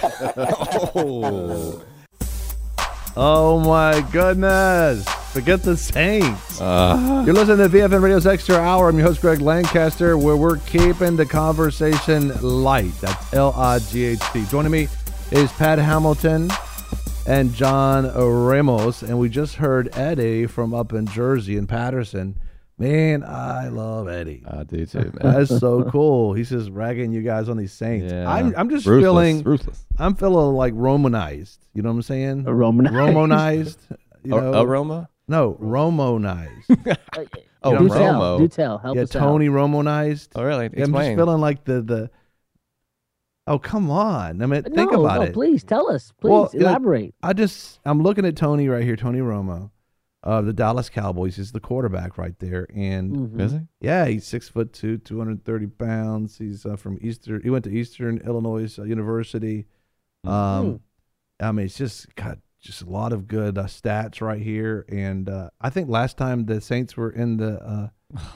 Oh my goodness. Forget the Saints. You're listening to VFM Radio's Extra Hour. I'm your host, Greg Lancaster, where we're keeping the conversation light. That's L-I-G-H-T. Joining me is Pat Hamilton and John Ramos. And we just heard Eddie from up in Jersey in Patterson. Man, I love Eddie. I do too, man. That's so cool. He's just ragging you guys on these Saints. Yeah. I'm just Ruthless. I'm feeling like Romanized. You know what I'm saying? Romanized. You know? Roma? No, Romanized. Oh, You know what I'm saying? Romo. Do tell. Help Yeah, us Tony Romanized. Oh, really? Yeah, I'm just Explain. feeling like the. Oh, come on! I mean, out. think about it. Please tell us. Please Well, you know, elaborate. I'm looking at Tony right here, Tony Romo, of the Dallas Cowboys. He's the quarterback right there, and Mhm. Is he? yeah, he's 6'2", 230 pounds. He's from Eastern. He went to Eastern Illinois University. I mean, it's just got just a lot of good stats right here, and I think last time the Saints were in the.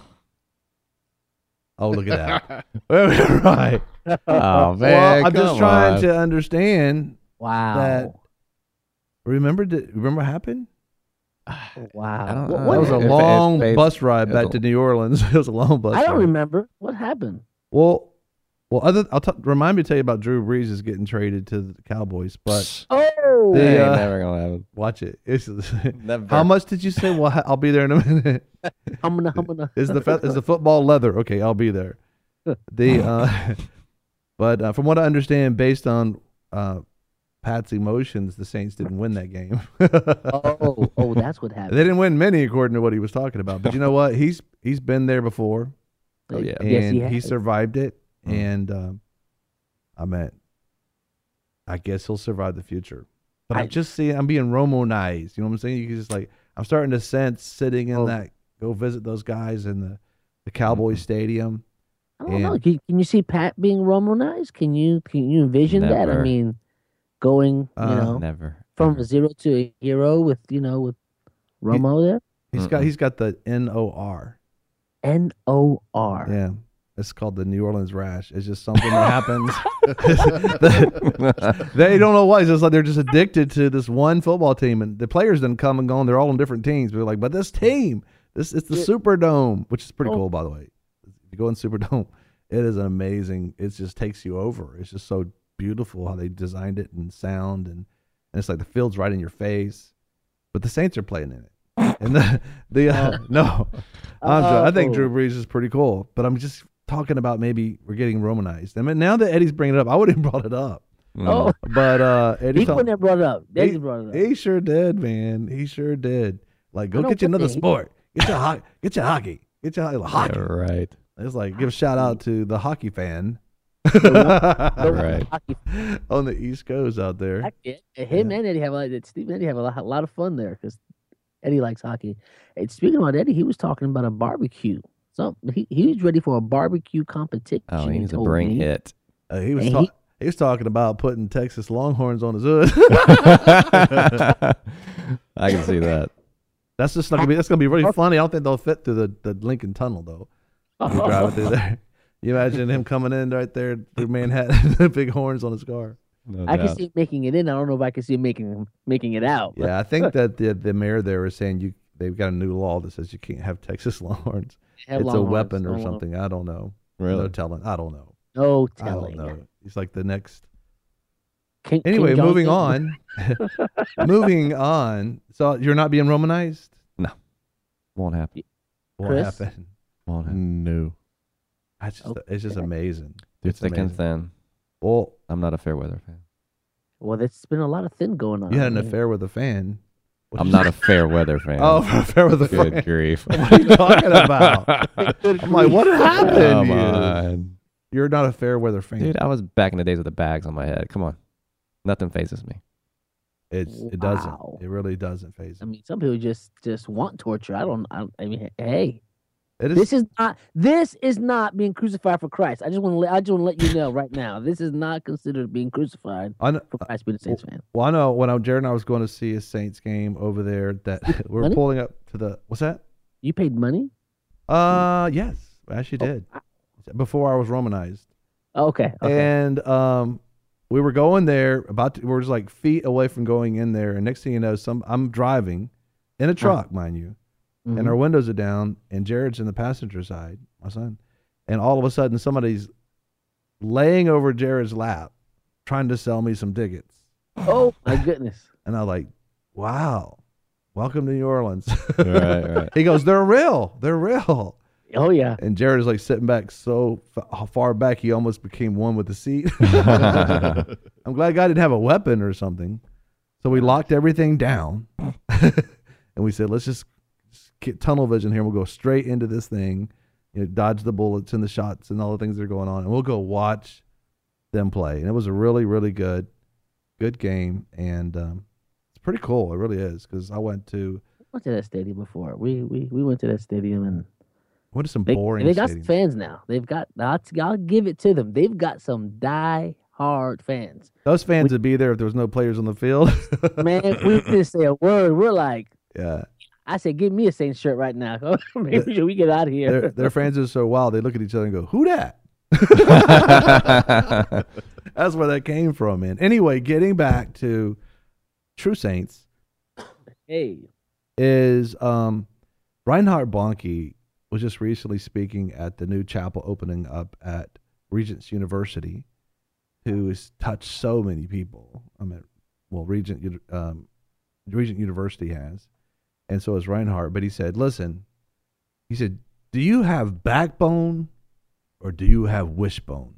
Oh, look at that! Right. Oh, man. Well, I'm just come trying on. to understand. Wow. That- Remember what happened? Wow. I don't What- know. what That was a It- long it- bus ride it was back to New Orleans. It was a long bus I don't ride. remember. What happened? Well, remind me to tell you about Drew Brees is getting traded to the Cowboys, but Oh. The, That ain't uh, never gonna happen. watch it. It's, Never. how much did you say? Well, I'll be there in a minute. Humana. Is the football leather? Okay, I'll be there. But from what I understand, based on Pat's emotions, the Saints didn't win that game. Oh, that's what They happened. didn't win many, according to what he was talking about. But you know what? He's been there before. Oh, yeah. And Yes, he he has. survived it. Mm. And I guess he'll survive the future. But I'm being Romanized. You know what I'm saying? You can just I'm starting to sense sitting in go visit those guys in the Cowboys stadium. I don't know. Can you see Pat being Romanized? Can you envision that? I Never. mean, going Never. from a zero to a hero with Romo there. He's got the NOR. NOR. Yeah. It's called the New Orleans rash. It's just something that happens. They don't know why. It's just like they're just addicted to this one football team, and the players didn't come and go, and they're all on different teams. But but this team, it's the Superdome, which is pretty cool, by the way. If you go in Superdome, it is amazing. It just takes you over. It's just so beautiful how they designed it and sound, and it's like the field's right in your face. But the Saints are playing in it. And no, I think Drew Brees is pretty cool, but I'm just talking about maybe we're getting Romanized. I mean, now that Eddie's bringing it up, I wouldn't have brought it up. Oh, But Eddie he wouldn't have brought it up. Eddie brought it up. He sure did, man. He sure did. Like, go I don't get you another think he- sport. Get your hockey. Get your hockey. Yeah, right. It's like give a shout out to the hockey fan Right. Hockey. on the East Coast out there. Him and Eddie have Steve and Eddie have a lot of fun there because Eddie likes hockey. And speaking about Eddie, he was talking about a barbecue. So he was ready for a barbecue competition. Oh, he needs to told bring me. it. He was And he was talking about putting Texas Longhorns on his hood. I can see that. That's just not gonna be. That's gonna be really funny. I don't think they'll fit through the Lincoln Tunnel though. You drive through there. You imagine him coming in right there through Manhattan, the big horns on his car. No I can doubt. see him making it in. I don't know if I can see him making it out. Yeah, I think that the mayor there is saying they've got a new law that says you can't have Texas Longhorns. Have It's a Longhorns, weapon or no something. I don't know. Really? No telling. I don't know. No I don't telling. know. He's like the next. King Anyway, moving Jong-un. on. Moving on. So you're not being Romanized? Won't happen. What Chris? happened? Won't happen. No. It's just amazing. Through It's thick and amazing. thin. Well, I'm not a fair weather fan. Well, there's been a lot of thin going on. you had an I mean, affair with a fan. I'm not a fair weather fan. Oh, affair with a Good fan. grief. What are you talking about? I'm like, what happened Come to you? on. You're not a fair weather fan. Dude, I was back in the days with the bags on my head. Come on. Nothing phases me. It doesn't. Wow. It really doesn't phase I me. mean, some people just want torture. I mean, hey, It is. This is not being crucified for Christ. I just want to let you know right now. This is not considered being crucified for Christ being a Saints fan. Well, I know when Jared and I was going to see a Saints game over there that we're Money? pulling up to the what's that? You paid money? Yes, I actually did. Before I was Romanized. Okay. And we were going there we were just like feet away from going in there, and next thing you know, I'm driving in a truck, mind you, and our windows are down, and Jared's in the passenger side, my son, and all of a sudden somebody's laying over Jared's lap, trying to sell me some tickets. Oh my goodness! And I was like, "Wow, welcome to New Orleans." Right. He goes, "They're real. They're real." Oh yeah. And Jared is like sitting back so far back, he almost became one with the seat. I'm glad God didn't have a weapon or something. So we locked everything down. And we said, let's just get tunnel vision here. We'll go straight into this thing, dodge the bullets and the shots and all the things that are going on. And we'll go watch them play. And it was a really, really good game. And it's pretty cool. It really is. Because I went to that stadium before. We went to that stadium and what is some boring they got stadiums. some fans now. They've got, I'll give it to them. They've got some die-hard fans. Those fans would be there if there was no players on the field. Man, we didn't say a word. We're like, yeah. I said, give me a Saints shirt right now. Maybe we get out of here. Their fans are so wild. They look at each other and go, who that? That's where that came from, man. Anyway, getting back to True Saints. Hey. Is Reinhard Bonnke was just recently speaking at the new chapel opening up at Regent's University, who has touched so many people. I mean, well, Regent University has, and so has Reinhard. But he said, listen, he said, do you have backbone or do you have wishbone?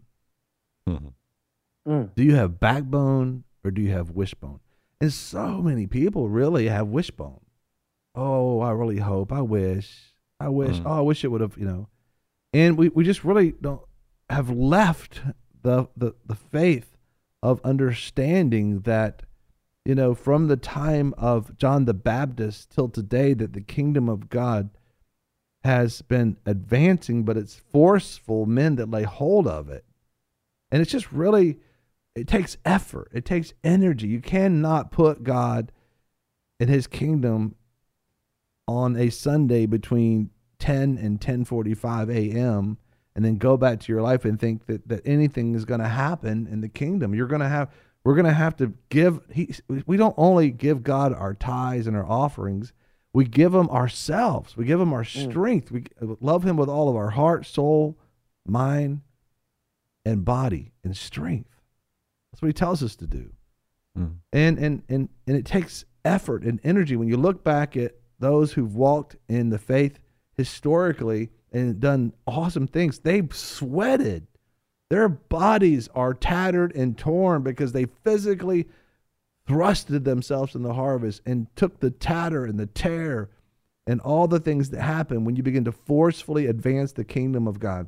Do you have backbone or do you have wishbone? And so many people really have wishbone. Oh, I really hope. I wish. Oh, I wish it would have, And we just really don't have left the faith of understanding that, from the time of John the Baptist till today, that the kingdom of God has been advancing, but it's forceful men that lay hold of it. And it's just really, it takes effort. It takes energy. You cannot put God and his kingdom on a Sunday between 10 and 10:45 a.m. and then go back to your life and think that anything is going to happen in the kingdom. We're going to have to give. We don't only give God our tithes and our offerings. We give him ourselves. We give him our strength. We love him with all of our heart, soul, mind, and body and strength. That's what he tells us to do. And it takes effort and energy. When you look back at those who've walked in the faith historically and done awesome things, they've sweated. Their bodies are tattered and torn because they physically thrusted themselves in the harvest and took the tatter and the tear and all the things that happen when you begin to forcefully advance the kingdom of God.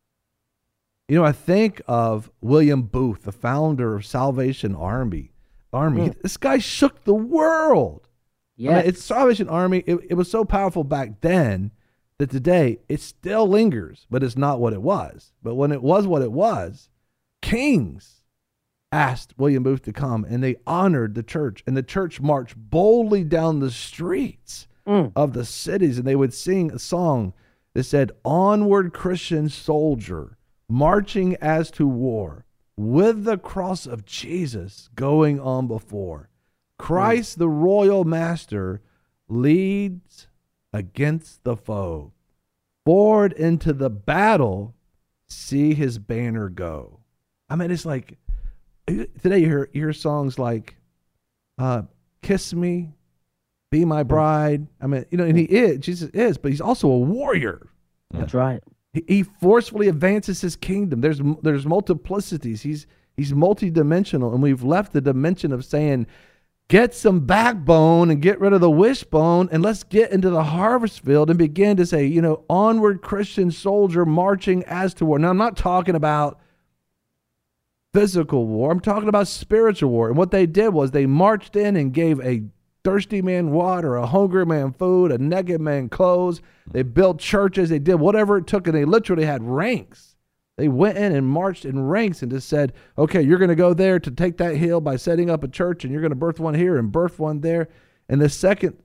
I think of William Booth, the founder of Salvation Army. This guy shook the world. Yeah, it's Salvation Army. It was so powerful back then that today it still lingers, but it's not what it was. But when it was what it was, kings asked William Booth to come, and they honored the church, and the church marched boldly down the streets of the cities, and they would sing a song that said, "Onward, Christian soldier, marching as to war, with the cross of Jesus going on before. Christ, the royal master, leads against the foe. Forward into the battle, see his banner go." I mean, it's like, today you hear songs like, "Kiss Me, Be My Bride." I mean, and Jesus is, but he's also a warrior. That's right. He forcefully advances his kingdom. There's multiplicities. He's multidimensional, and we've left the dimension of saying, get some backbone and get rid of the wishbone, and let's get into the harvest field and begin to say, onward, Christian soldier, marching as to war. Now, I'm not talking about physical war. I'm talking about spiritual war. And what they did was they marched in and gave a thirsty man water, a hungry man food, a naked man clothes. They built churches. They did whatever it took, and they literally had ranks. They went in and marched in ranks and just said, okay, you're going to go there to take that hill by setting up a church, and you're going to birth one here and birth one there. And the second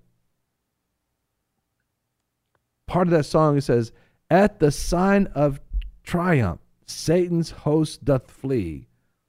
part of that song, it says, at the sign of triumph, Satan's host doth flee.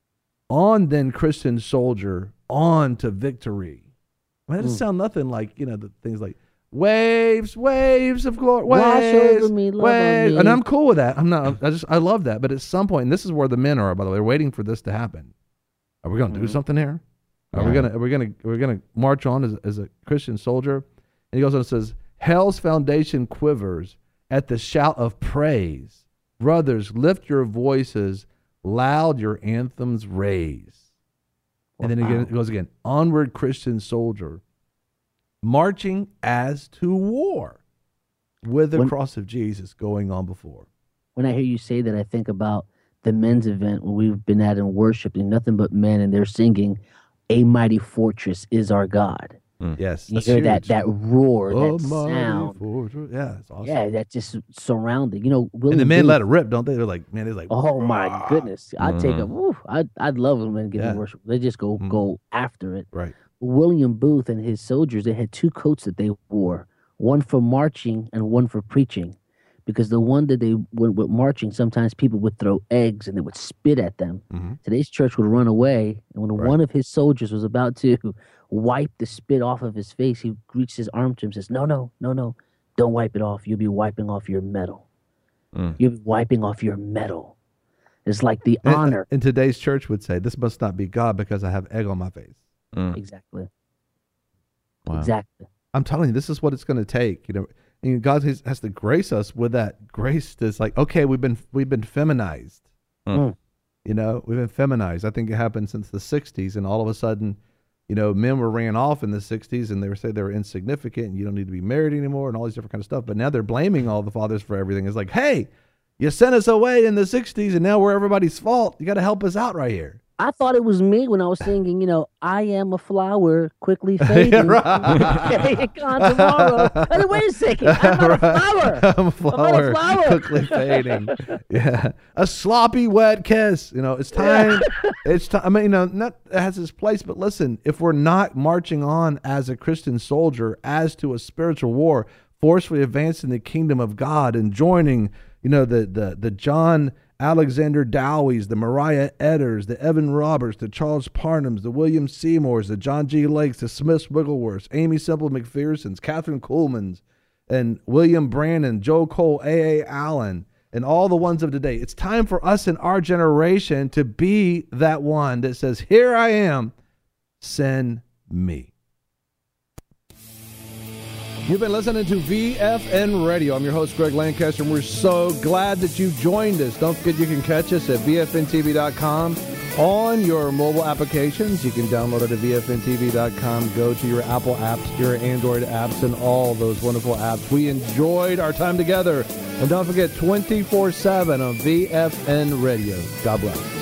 On then, Christian soldier, on to victory. Well, that doesn't sound nothing like, the things like waves of glory, Wash waves, over me, love waves. on me. And I'm cool with that. I love that. But at some point, and this is where the men are, by the way, they're waiting for this to happen. Are we going to do something here? Are we gonna march on as a Christian soldier? And he goes on and says, hell's foundation quivers at the shout of praise. Brothers, lift your voices, loud your anthems raise. And then again, it goes again, onward Christian soldier, marching as to war, with the cross of Jesus going on before. When I hear you say that, I think about the men's event where we've been at in worship, and nothing but men, and they're singing, "A mighty fortress is our God." Yes, you hear that roar, that sound. Fortress. Yeah, it's awesome. Yeah, that's just surrounding. And the men let it rip, don't they? They're like, oh my goodness! I'd take I'd love when men get in worship. They just go after it. Right. William Booth and his soldiers, they had two coats that they wore, one for marching and one for preaching. Because the one that they went with marching, sometimes people would throw eggs and they would spit at them. Today's church would run away, and when one of his soldiers was about to wipe the spit off of his face, he reached his arm to him and says, no, don't wipe it off. You'll be wiping off your medal. You'll be wiping off your medal. It's like the honor. And today's church would say, this must not be God because I have egg on my face. Exactly. Wow. Exactly. I'm telling you, this is what it's going to take. And God has to grace us with that grace that's like, okay, we've been feminized. We've been feminized. I think it happened since the 60s, and all of a sudden, men were ran off in the 60s, and they said they were insignificant, and you don't need to be married anymore, and all these different kind of stuff. But now they're blaming all the fathers for everything. It's like, hey, you sent us away in the 60s, and now we're everybody's fault. You got to help us out right here. I thought it was me when I was singing, I am a flower quickly fading. Gone tomorrow. I said, wait a second. I'm not a flower. I'm a flower. Quickly fading. Yeah. A sloppy, wet kiss. It's time. It's time. I mean, it has its place, but listen, if we're not marching on as a Christian soldier, as to a spiritual war, forcefully advancing the kingdom of God and joining, the John Alexander Dowies, the Mariah Edders, the Evan Roberts, the Charles Parnhams, the William Seymours, the John G. Lakes, the Smiths Wigglesworths, Amy Semple McPhersons, Catherine Kuhlmans, and William Brandon, Joe Cole, A.A. Allen, and all the ones of today. It's time for us in our generation to be that one that says, here I am, send me. You've been listening to VFN Radio. I'm your host, Greg Lancaster, and we're so glad that you joined us. Don't forget you can catch us at VFNTV.com on your mobile applications. You can download it at VFNTV.com. Go to your Apple apps, your Android apps, and all those wonderful apps. We enjoyed our time together. And don't forget, 24/7 on VFN Radio. God bless.